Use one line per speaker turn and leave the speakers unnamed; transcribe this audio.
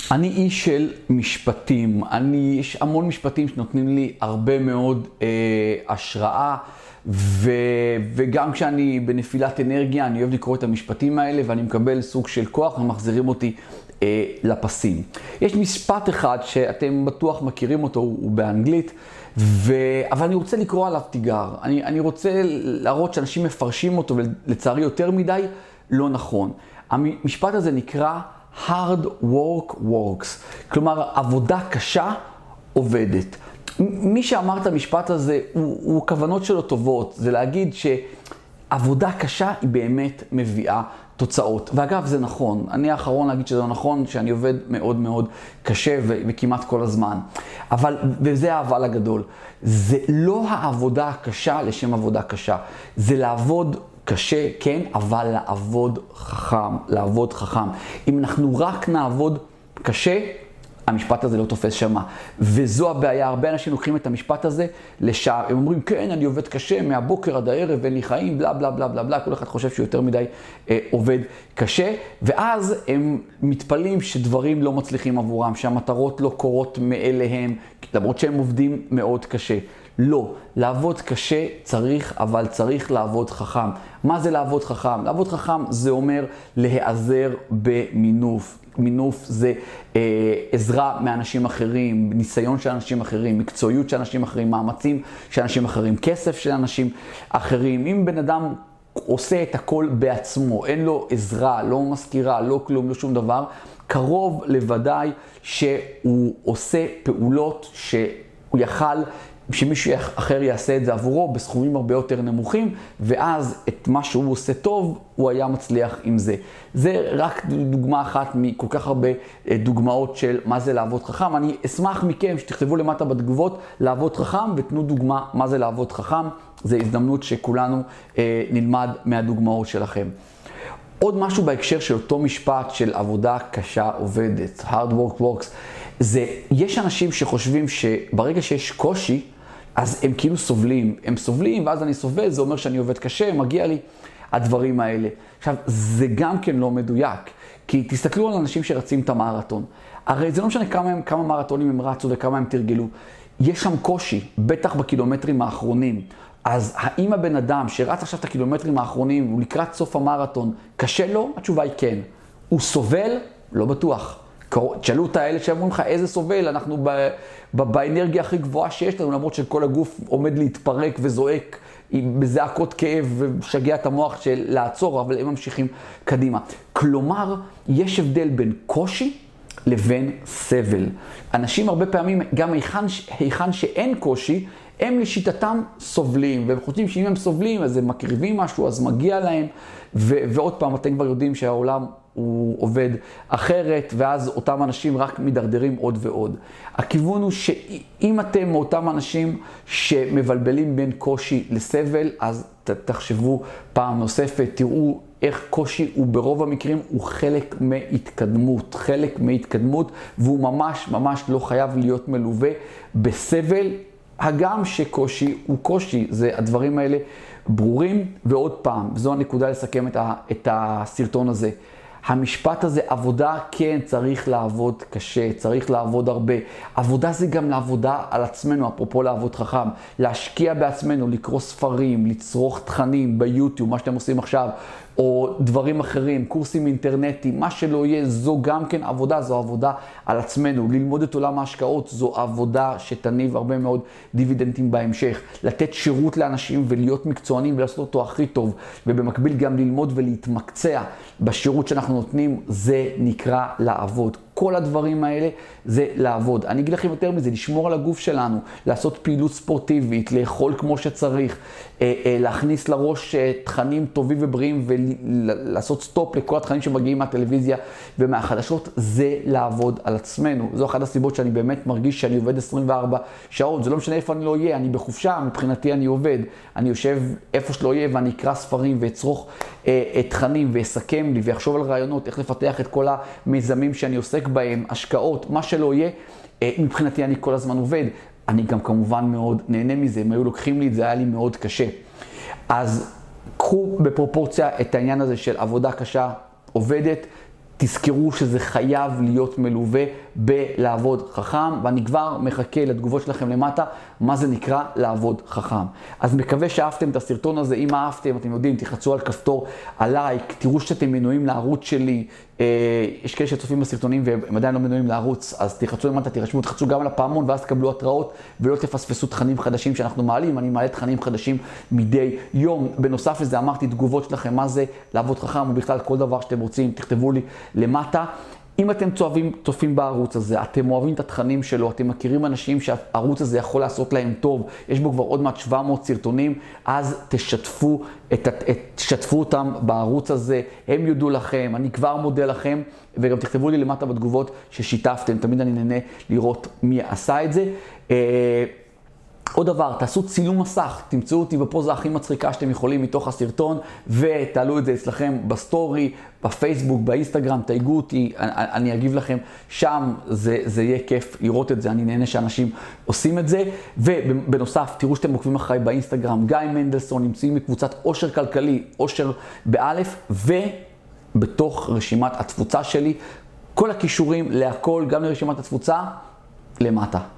אני איש של משפטים. יש המון משפטים שנותנים לי הרבה מאוד השראה, וגם כשאני בנפילת אנרגיה, אני אוהב לקרוא את המשפטים האלה, ואני מקבל סוג של כוח ומחזירים אותי לפסים. יש משפט אחד שאתם בטוח מכירים אותו, הוא באנגלית, אבל אני רוצה לקרוא עליו תיגר. אני רוצה להראות שאנשים מפרשים אותו, ולצערי יותר מדי לא נכון. המשפט הזה נקרא hard work works, כלומר עבודה קשה עובדת. מי שאמר את המשפט הזה, הוא כוונות שלו טובות, זה להגיד שעבודה קשה היא באמת מביאה תוצאות. ואגב, זה נכון. אני האחרון להגיד שזה נכון, שאני עובד מאוד מאוד קשה וכמעט כל הזמן. וזה האבל הגדול. זה לא העבודה הקשה לשם עבודה קשה. זה לעבוד קשה, כן, אבל לעבוד חכם, לעבוד חכם. אם אנחנו רק נעבוד קשה, המשפט הזה לא תופס שמה. וזו הבעיה. הרבה אנשים לוקחים את המשפט הזה לשעה. הם אומרים, כן, אני עובד קשה, מהבוקר עד הערב, אין לי חיים, בלה בלה בלה בלה בלה. כל אחד חושב שהוא יותר מדי עובד קשה. ואז הם מתפלאים שדברים לא מצליחים עבורם, שהמטרות לא קורות מאליהם, למרות שהם עובדים מאוד קשה. לא, לעבוד קשה צריך, אבל צריך לעבוד חכם. מה זה לעבוד חכם? לעבוד חכם זה אומר להיעזר במינוף. מינוף זה עזרה מאנשים אחרים, ניסיון של אנשים אחרים, מקצועיות של אנשים אחרים, מאמצים של אנשים אחרים, כסף של אנשים אחרים. אם בן אדם עושה את הכל בעצמו, אין לו עזרה, לא מזכירה, לא כלום, לא שום דבר, קרוב לוודאי שהוא עושה פעולות שהוא יכל שמישהו אחר יעשה את זה עבורו בסכומים הרבה יותר נמוכים, ואז את מה שהוא עושה טוב, הוא היה מצליח עם זה. זה רק דוגמה אחת מכל כך הרבה דוגמאות של מה זה לעבוד חכם. אני אשמח מכם שתכתבו למטה בתגובות לעבוד חכם, ותנו דוגמה מה זה לעבוד חכם. זו הזדמנות שכולנו נלמד מהדוגמאות שלכם. עוד משהו בהקשר של אותו משפט של עבודה קשה עובדת, hard work works, זה יש אנשים שחושבים שברגע שיש קושי, אז הם כאילו סובלים. הם סובלים, ואז אני סובל, זה אומר שאני עובד קשה, מגיע לי הדברים האלה. עכשיו, זה גם כן לא מדויק, כי תסתכלו על אנשים שרצים את המרתון. הרי זה לא משנה כמה מרתונים הם רצו וכמה הם תרגלו. יש שם קושי, בטח בקילומטרים האחרונים. אז האם הבן אדם שרץ עכשיו את הקילומטרים האחרונים, הוא לקראת סוף המרתון, קשה לו? התשובה היא כן. הוא סובל? לא בטוח. תשאלו את האלה שאומרים לך איזה סובל, אנחנו באנרגיה הכי גבוהה שיש לנו, למרות שכל הגוף עומד להתפרק וזועק בזעקות כאב ומשגע את המוח של לעצור, אבל הם ממשיכים קדימה. כלומר, יש הבדל בין קושי לבין סבל. אנשים הרבה פעמים, גם היכן שאין קושי, הם לשיטתם סובלים, והם חושבים שאם הם סובלים אז הם מקריבים משהו, אז מגיע להם, ועוד פעם אתם כבר יודעים שהעולם הוא עובד אחרת, ואז אותם אנשים רק מדרדרים עוד ועוד. הכיוון הוא שאם אתם מאותם אנשים שמבלבלים בין קושי לסבל, אז תחשבו פעם נוספת, תראו איך קושי הוא ברוב המקרים הוא חלק מהתקדמות, והוא ממש ממש לא חייב להיות מלווה בסבל, הגם שקושי הוא קושי. זה הדברים האלה ברורים. ועוד פעם, זו הנקודה לסכם את הסרטון הזה. המשפט הזה, עבודה, כן, צריך לעבוד קשה, צריך לעבוד הרבה. עבודה זה גם לעבודה על עצמנו, אפרופו לעבוד חכם. להשקיע בעצמנו, לקרוא ספרים, לצרוך תכנים ביוטיוב, מה שאתם עושים עכשיו, או דברים אחרים, קורסים אינטרנטיים, מה שלא יהיה, זו גם כן עבודה, זו עבודה על עצמנו. ללמוד את עולם ההשקעות, זו עבודה שתניב הרבה מאוד דיבידנדים בהמשך. לתת שירות לאנשים ולהיות מקצוענים ולעשות אותו הכי טוב, ובמקביל גם ללמוד ולהתמקצע בשירות שאנחנו נותנים, זה נקרא לעבוד. כל הדברים האלה זה לעבוד. אני אגיד לכם יותר מזה, לשמור על הגוף שלנו, לעשות פעילות ספורטיבית, לאכול כמו שצריך, להכניס לראש תכנים טובים ובריאים ולעשות סטופ לכל התכנים שמגיעים מהטלוויזיה ומהחדשות, זה לעבוד על עצמנו. זו אחת הסיבות שאני באמת מרגיש שאני עובד 24 שעות. זה לא משנה איפה אני לא אהיה, אני בחופשה, מבחינתי אני עובד. אני יושב איפה שלא אהיה ואני אקרא ספרים ואצרוך תכנים ואסכם לי ויחשוב על רעיונות, איך לפתח את כל המיזמים שאני עוסק בהם, השקעות, מה שלא יהיה. מבחינתי אני כל הזמן עובד. אני גם כמובן מאוד נהנה מזה. אם היו לוקחים לי את זה, היה לי מאוד קשה. אז קחו בפרופורציה את העניין הזה של עבודה קשה עובדת, תזכרו שזה חייב להיות מלווה בלעבוד חכם, ואני כבר מחכה לתגובות שלכם למטה, מה זה נקרא לעבוד חכם. אז מקווה שאהבתם את הסרטון הזה. אם אהבתם, אתם יודעים, תחצו על כפתור הלייק, תראו שאתם מנויים לערוץ שלי. יש כאלה שצופים בסרטונים והם עדיין לא מנויים לערוץ, אז תחצו למטה, תירשמו, תחצו גם על הפעמון, ואז תקבלו התראות, ולא תפספסו תכנים חדשים שאנחנו מעלים. אני מעלה תכנים חדשים מדי יום. בנוסף לזה, אמרתי תגובות שלכם, מה זה לעבוד חכם, ובכלל כל דבר שאתם רוצים, תכתבו לי למטה. אם אתם צופים בערוץ הזה, אתם אוהבים את התכנים שלו, אתם מכירים אנשים שהערוץ הזה יכול לעשות להם טוב, יש בו כבר עוד מעט 700 סרטונים, אז תשתפו אותם בערוץ הזה, הם יודו לכם, אני כבר מודה לכם, וגם תכתבו לי למטה בתגובות ששיתפתם, תמיד אני נהנה לראות מי עשה את זה. עוד דבר, תעשו צילום מסך, תמצאו אותי בפוזה הכי מצחיקה שאתם יכולים מתוך הסרטון, ותעלו את זה אצלכם בסטורי, בפייסבוק, באינסטגרם, תייגו אותי, אני אגיב לכם שם, זה יהיה כיף לראות את זה, אני נהנה שאנשים עושים את זה. ובנוסף, תראו שאתם עוקבים אחריי באינסטגרם, גיא מנדלסון, נמצאים בקבוצת עושר כלכלי, עושר באלף, ובתוך רשימת התפוצה שלי, כל הכישורים להכל, גם לרשימת התפוצה, למטה.